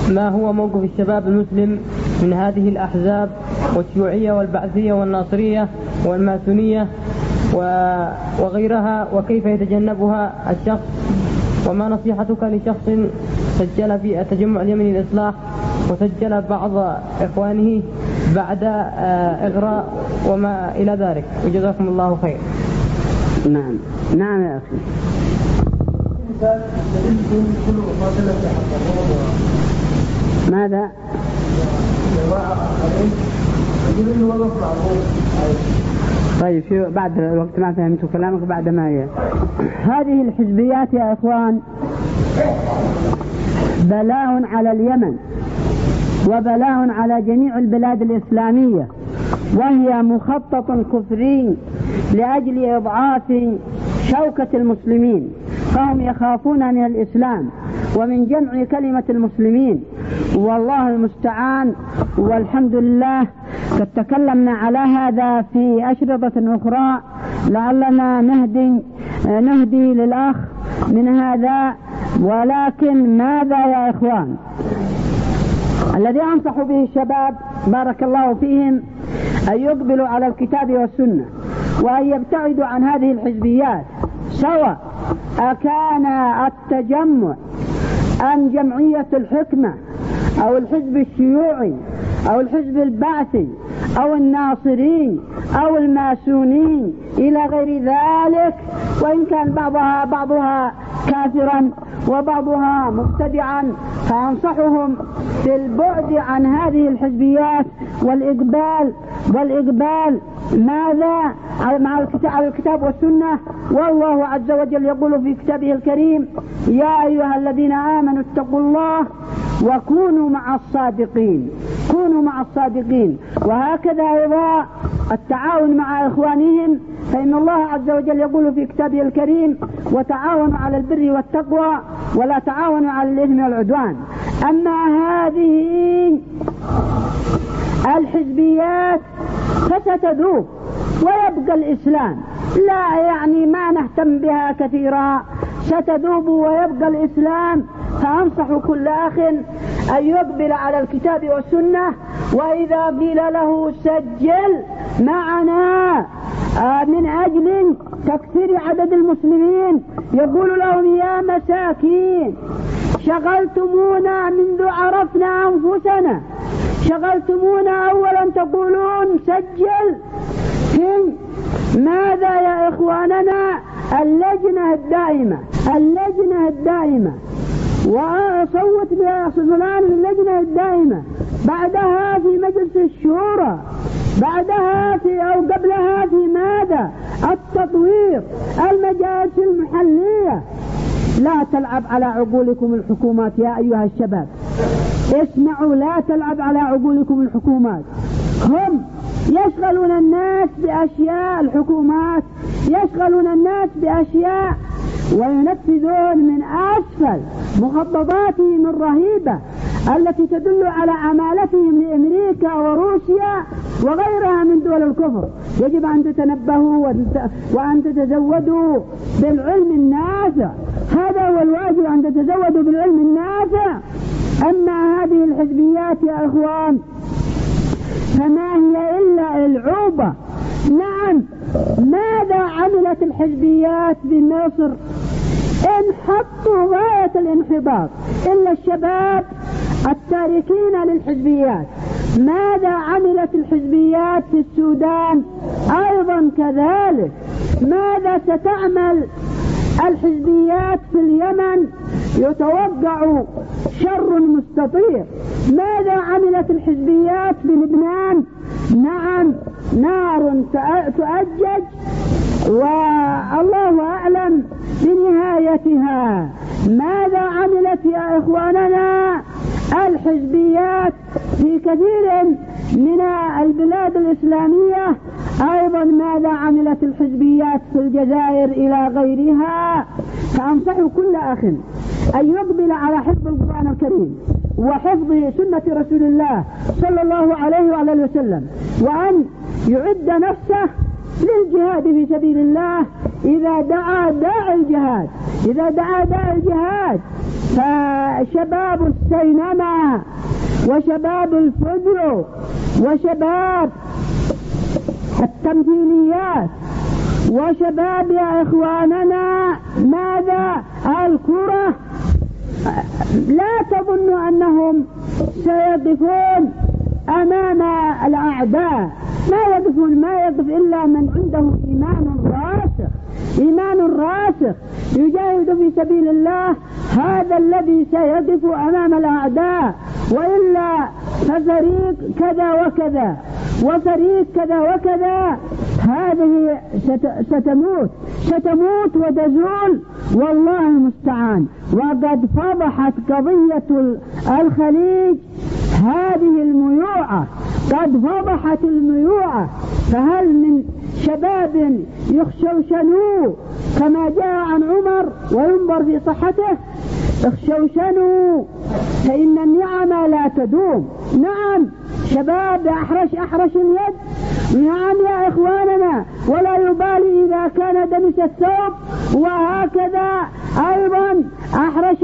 ما هو موقف الشباب المسلم من هذه الأحزاب والشيوعية والبعثية والناصرية والماسونية وغيرها، وكيف يتجنبها الشخص؟ وما نصيحتك لشخص سجل في التجمع اليمني للإصلاح وسجل بعض إخوانه بعد إغراء وما إلى ذلك؟ وجزاكم الله خير. نعم يا أخي. ماذا؟ طيب شو بعد الوقت ما فهمت كلامك بعد ما هي هذه الحزبيات يا إخوان بلاء على اليمن وبلاء على جميع البلاد الإسلامية، وهي مخطط كفري لأجل إضعاف شوكة المسلمين، فهم يخافون من الإسلام ومن جمع كلمة المسلمين، والله المستعان. والحمد لله قد تكلمنا على هذا في أشرطة أخرى، لعلنا نهدي للأخ من هذا. ولكن ماذا يا إخوان؟ الذي أنصح به الشباب بارك الله فيهم أن يقبلوا على الكتاب والسنة، وأن يبتعدوا عن هذه الحزبيات، سواء أكان التجمع أم جمعية الحكمة أو الحزب الشيوعي أو الحزب البعثي أو الناصرين أو الماسونين إلى غير ذلك، وإن كان بعضها كافرا وبعضها مبتدعا، فأنصحهم بالبعد عن هذه الحزبيات والإقبال ماذا على الكتاب والسنة. والله عز وجل يقول في كتابه الكريم: يا أيها الذين آمنوا اتقوا الله وكونوا مع الصادقين. كونوا مع الصادقين. وهكذا أيضا التعاون مع إخوانهم، فإن الله عز وجل يقول في كتابه الكريم: وتعاونوا على البر والتقوى ولا تعاونوا على الإثم والعدوان. أما هذه الحزبيات فستذوب ويبقى الإسلام، لا يعني ما نهتم بها كثيرا، ستذوب ويبقى الإسلام. فأنصح كل أخ أن يقبل على الكتاب والسنة، وإذا قيل له سجل معنا من أجل تكثير عدد المسلمين، يقول لهم: يا مساكين شغلتمونا منذ عرفنا أنفسنا، شغلتمونا أولا تقولون سجل. ماذا يا إخواننا؟ اللجنة الدائمة وصوت بفلان اللجنة الدائمة، بعدها في مجلس الشورى، بعدها أو قبلها في ماذا؟ التطوير، المجالس المحلية. لا تلعب على عقولكم الحكومات يا أيها الشباب، اسمعوا، لا تلعب على عقولكم الحكومات. هم يشغلون الناس بأشياء، الحكومات يشغلون الناس بأشياء وينفذون من أسفل مخططاتهم الرهيبة التي تدل على عمالتهم لأمريكا وروسيا وغيرها من دول الكفر. يجب أن تتنبهوا وأن تتزودوا بالعلم النافع، هذا هو الواجب، أن تتزودوا بالعلم النافع. أما هذه الحزبيات يا إخوان فما هي إلا العوبة. نعم، ماذا عملت الحزبيات بمصر؟ انحطوا غاية الانحطاط، إلا الشباب التاركين للحزبيات. ماذا عملت الحزبيات في السودان؟ أيضا كذلك. ماذا ستعمل الحزبيات في اليمن؟ يتوقع شر مستطير. ماذا عملت الحزبيات في لبنان؟ نعم، نار تؤجج والله أعلم بنهايتها. ماذا عملت يا إخواننا الحزبيات في كثير من البلاد الإسلامية؟ أيضا ماذا عملت الحزبيات في الجزائر إلى غيرها؟ فأنصح كل أخ أن يقبل على حفظ القرآن الكريم وحفظ سنة رسول الله صلى الله عليه وعلى اله وسلم، وأن يعد نفسه للجهاد في سبيل الله إذا دعا داعي الجهاد. فشباب السينما وشباب الفيديو وشباب التمثيليات وشباب يا إخواننا ماذا الكرة، لا تظن أنهم سيقفون أمام الأعداء، ما يقف إلا من عنده إيمان راسخ يجاهد في سبيل الله، هذا الذي سيقف أمام الأعداء، وإلا ففريق كذا وكذا وفريق كذا وكذا هذه ستموت وتزول، والله المستعان. وقد فضحت قضية الخليج هذه الميوعة، قد فضحت الميوعة، فهل من شباب يخشوشنوا كما جاء عن عمر وينظر في صحته؟ اخشوشنوا فإن النعم لا تدوم. نعم شباب أحرش اليد، نعم يا إخواننا، ولا يبالي إذا كان دنس الثوب، وهكذا أيضا أحرش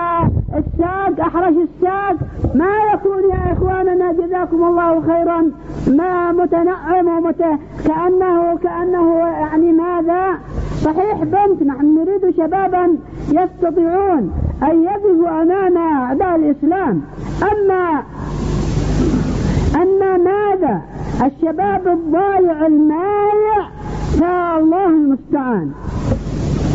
الساق ما يكون يا إخواننا جزاكم الله خيرا ما متنعم كأنه يعني ماذا صحيح بنت. نحن نريد شبابا يستطيعون أن يقفوا أمام أعداء الإسلام. أما ماذا الشباب الضايع المايع فالله المستعان.